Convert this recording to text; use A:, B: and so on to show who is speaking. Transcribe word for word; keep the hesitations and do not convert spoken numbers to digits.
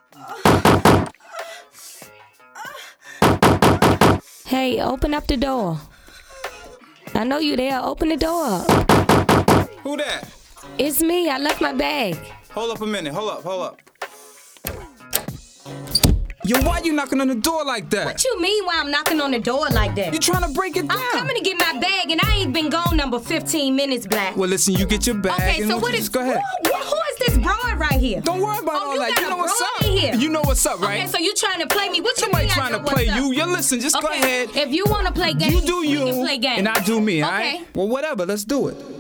A: Hey, open up the door. I know you there. Open the door up.
B: Who that?
A: It's me. I left my bag.
B: Hold up a minute. Hold up, hold up. Yo, why you knocking on the door like that?
C: What you mean why I'm knocking on the door like that?
B: You trying to break it down.
C: I'm coming to get my bag and I ain't been gone number fifteen minutes, Black.
B: Well, listen, you get your bag
C: Okay,
B: and
C: so
B: we'll
C: what
B: just
C: is...
B: go ahead.
C: Who, who is this broad right here?
B: Don't worry about
C: oh,
B: all
C: you
B: that.
C: Got
B: You know
C: a
B: what's
C: broad
B: up.
C: in here.
B: You know what's up, right?
C: Okay, so you trying to play me. What you
B: Somebody
C: mean
B: trying
C: I
B: to
C: know
B: play
C: what's
B: you.
C: up?
B: You listen, just
C: okay,
B: go ahead.
C: If you want to play games,
B: You do you.
C: we can play games.
B: And I do me,
C: okay.
B: all right? Well, whatever. Let's do it.